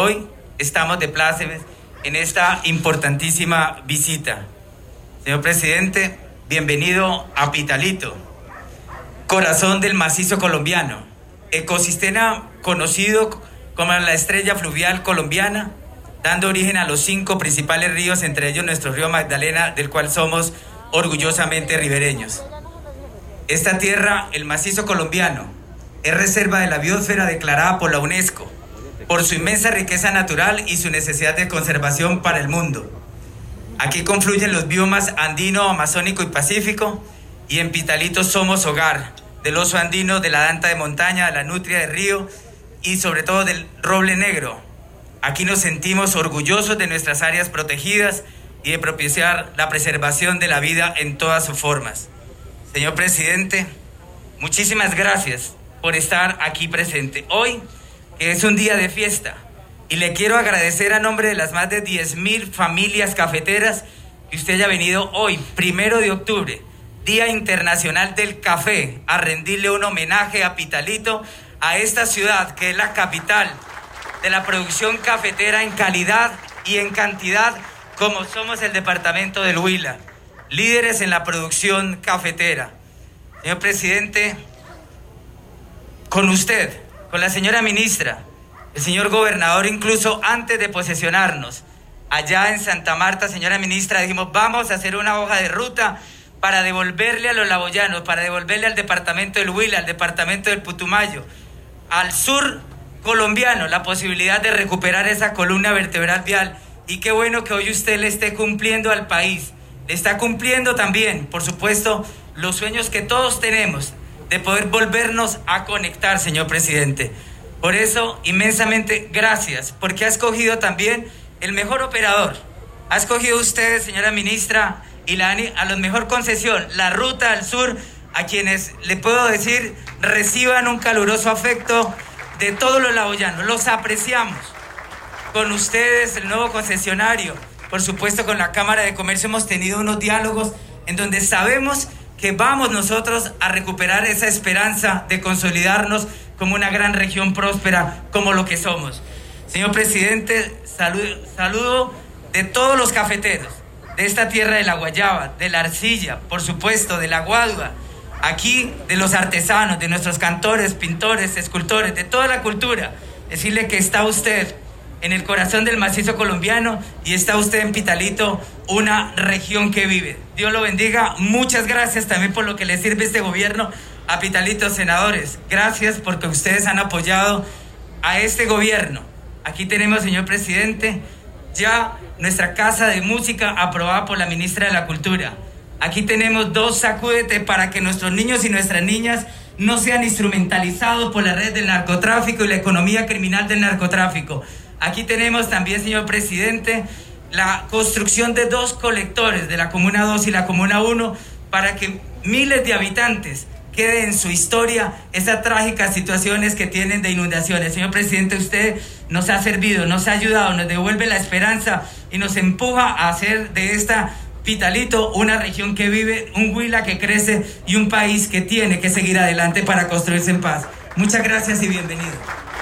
hoy estamos de plácemes en esta importantísima visita. Señor presidente, bienvenido a Pitalito, corazón del macizo colombiano, ecosistema conocido como la estrella fluvial colombiana, dando origen a los 5 principales ríos, entre ellos nuestro río Magdalena, del cual somos orgullosamente ribereños. Esta tierra, el macizo colombiano, es reserva de la biosfera declarada por la UNESCO, por su inmensa riqueza natural y su necesidad de conservación para el mundo. Aquí confluyen los biomas andino, amazónico y pacífico, y en Pitalito somos hogar del oso andino, de la danta de montaña, de la nutria de río y sobre todo del roble negro. Aquí nos sentimos orgullosos de nuestras áreas protegidas y de propiciar la preservación de la vida en todas sus formas. Señor presidente, muchísimas gracias por estar aquí presente. Hoy es un día de fiesta y le quiero agradecer a nombre de las más de 10.000 familias cafeteras que usted haya venido hoy, 1 de octubre, Día Internacional del Café, a rendirle un homenaje a Pitalito, a esta ciudad que es la capital de la producción cafetera en calidad y en cantidad, como somos el departamento del Huila, líderes en la producción cafetera. Señor presidente, con usted, con la señora ministra, el señor gobernador, incluso antes de posesionarnos, allá en Santa Marta, señora ministra, dijimos, vamos a hacer una hoja de ruta para devolverle a los laboyanos, para devolverle al departamento del Huila, al departamento del Putumayo, al sur colombiano, la posibilidad de recuperar esa columna vertebral vial. Y qué bueno que hoy usted le esté cumpliendo al país, le está cumpliendo también, por supuesto, los sueños que todos tenemos de poder volvernos a conectar, señor presidente. Por eso, inmensamente gracias, porque ha escogido también el mejor operador. Ha escogido usted, señora ministra, y a la mejor concesión, la Ruta al Sur, a quienes le puedo decir reciban un caluroso afecto de todos los laboyanos. Los apreciamos. Con ustedes, el nuevo concesionario, por supuesto con la Cámara de Comercio, hemos tenido unos diálogos en donde sabemos que vamos nosotros a recuperar esa esperanza de consolidarnos como una gran región próspera, como lo que somos. Señor presidente, saludo de todos los cafeteros, de esta tierra de la guayaba, de la arcilla, por supuesto, de la guadua, aquí de los artesanos, de nuestros cantores, pintores, escultores, de toda la cultura. Decirle que está usted en el corazón del macizo colombiano y está usted en Pitalito, una región que vive. Dios lo bendiga. Muchas gracias también por lo que le sirve este gobierno a Pitalito, senadores. Gracias porque ustedes han apoyado a este gobierno. Aquí tenemos, señor presidente, ya nuestra casa de música aprobada por la ministra de la Cultura. Aquí tenemos 2 sacúdete para que nuestros niños y nuestras niñas no sean instrumentalizados por la red del narcotráfico y la economía criminal del narcotráfico. Aquí tenemos también, señor presidente, la construcción de 2 colectores de la Comuna 2 y la Comuna 1 para que miles de habitantes quede en su historia esas trágicas situaciones que tienen de inundaciones. Señor presidente, usted nos ha servido, nos ha ayudado, nos devuelve la esperanza y nos empuja a hacer de esta Pitalito una región que vive, un Huila que crece y un país que tiene que seguir adelante para construirse en paz. Muchas gracias y bienvenido.